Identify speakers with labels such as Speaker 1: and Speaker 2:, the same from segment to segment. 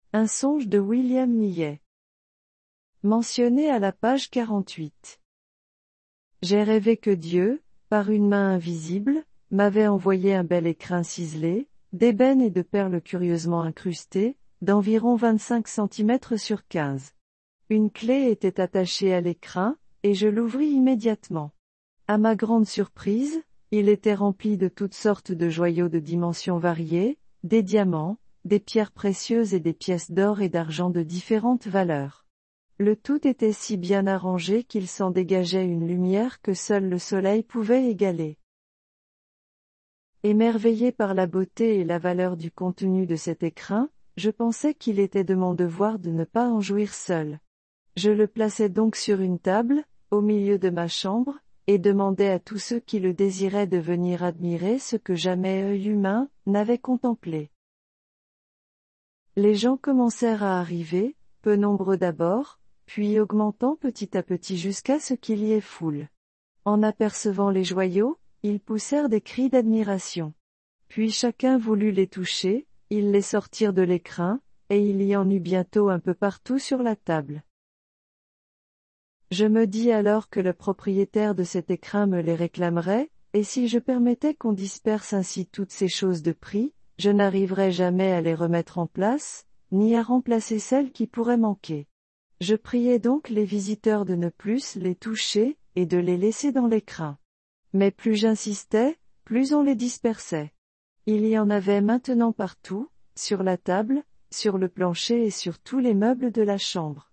Speaker 1: Un songe de William Millet. Mentionné à la page 48. J'ai rêvé que Dieu, par une main invisible, m'avait envoyé un bel écrin ciselé, d'ébène et de perles curieusement incrustées, d'environ 25 cm sur 15. Une clé était attachée à l'écrin, et je l'ouvris immédiatement. À ma grande surprise, il était rempli de toutes sortes de joyaux de dimensions variées, des diamants, des pierres précieuses et des pièces d'or et d'argent de différentes valeurs. Le tout était si bien arrangé qu'il s'en dégageait une lumière que seul le soleil pouvait égaler. Émerveillé par la beauté et la valeur du contenu de cet écrin, je pensais qu'il était de mon devoir de ne pas en jouir seul. Je le plaçai donc sur une table, au milieu de ma chambre, et demandai à tous ceux qui le désiraient de venir admirer ce que jamais œil humain n'avait contemplé. Les gens commencèrent à arriver, peu nombreux d'abord, puis augmentant petit à petit jusqu'à ce qu'il y ait foule. En apercevant les joyaux, ils poussèrent des cris d'admiration. Puis chacun voulut les toucher, ils les sortirent de l'écrin, et il y en eut bientôt un peu partout sur la table. Je me dis alors que le propriétaire de cet écrin me les réclamerait, et si je permettais qu'on disperse ainsi toutes ces choses de prix, je n'arriverais jamais à les remettre en place, ni à remplacer celles qui pourraient manquer. Je priai donc les visiteurs de ne plus les toucher, et de les laisser dans l'écrin. Mais plus j'insistais, plus on les dispersait. Il y en avait maintenant partout, sur la table, sur le plancher et sur tous les meubles de la chambre.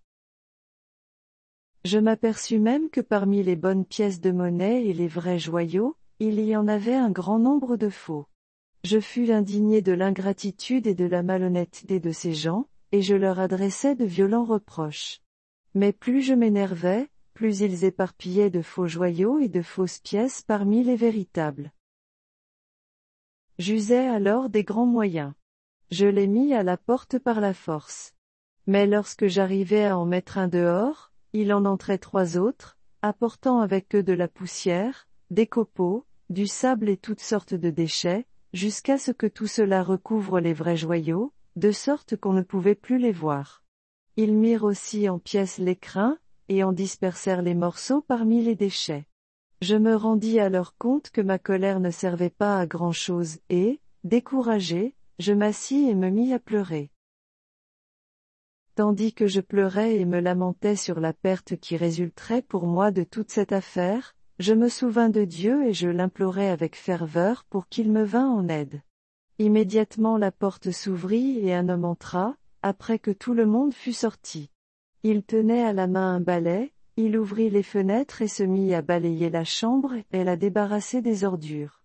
Speaker 1: Je m'aperçus même que parmi les bonnes pièces de monnaie et les vrais joyaux, il y en avait un grand nombre de faux. Je fus indigné de l'ingratitude et de la malhonnêteté de ces gens, et je leur adressai de violents reproches. Mais plus je m'énervais, plus ils éparpillaient de faux joyaux et de fausses pièces parmi les véritables. J'usai alors des grands moyens. Je les mis à la porte par la force. Mais lorsque j'arrivai à en mettre un dehors, il en entrait 3 autres, apportant avec eux de la poussière, des copeaux, du sable et toutes sortes de déchets, jusqu'à ce que tout cela recouvre les vrais joyaux, de sorte qu'on ne pouvait plus les voir. Ils mirent aussi en pièces l'écrin, et en dispersèrent les morceaux parmi les déchets. Je me rendis alors compte que ma colère ne servait pas à grand-chose, et, découragé, je m'assis et me mis à pleurer. Tandis que je pleurais et me lamentais sur la perte qui résulterait pour moi de toute cette affaire, je me souvins de Dieu et je l'implorai avec ferveur pour qu'il me vînt en aide. Immédiatement la porte s'ouvrit et un homme entra, après que tout le monde fut sorti. Il tenait à la main un balai, il ouvrit les fenêtres et se mit à balayer la chambre et la débarrasser des ordures.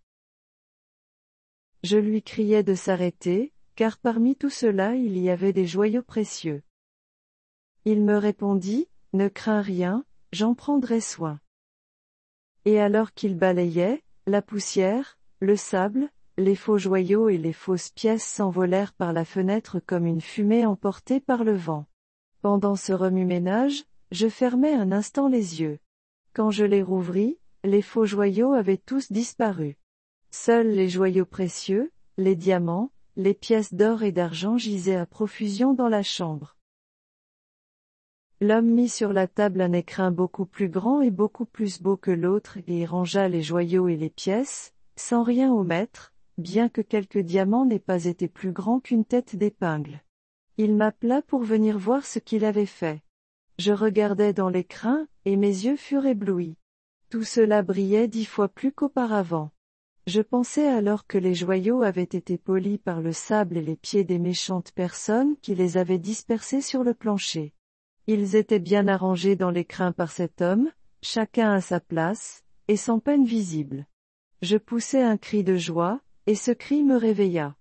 Speaker 1: Je lui criai de s'arrêter, car parmi tout cela il y avait des joyaux précieux. Il me répondit, « Ne crains rien, j'en prendrai soin. » Et alors qu'il balayait, la poussière, le sable, les faux joyaux et les fausses pièces s'envolèrent par la fenêtre comme une fumée emportée par le vent. Pendant ce remue-ménage, je fermai un instant les yeux. Quand je les rouvris, les faux joyaux avaient tous disparu. Seuls les joyaux précieux, les diamants, les pièces d'or et d'argent gisaient à profusion dans la chambre. L'homme mit sur la table un écrin beaucoup plus grand et beaucoup plus beau que l'autre et y rangea les joyaux et les pièces, sans rien omettre, bien que quelques diamants n'aient pas été plus grands qu'une tête d'épingle. Il m'appela pour venir voir ce qu'il avait fait. Je regardai dans l'écrin, et mes yeux furent éblouis. Tout cela brillait 10 fois plus qu'auparavant. Je pensai alors que les joyaux avaient été polis par le sable et les pieds des méchantes personnes qui les avaient dispersés sur le plancher. Ils étaient bien arrangés dans l'écrin par cet homme, chacun à sa place, et sans peine visible. Je poussai un cri de joie, et ce cri me réveilla.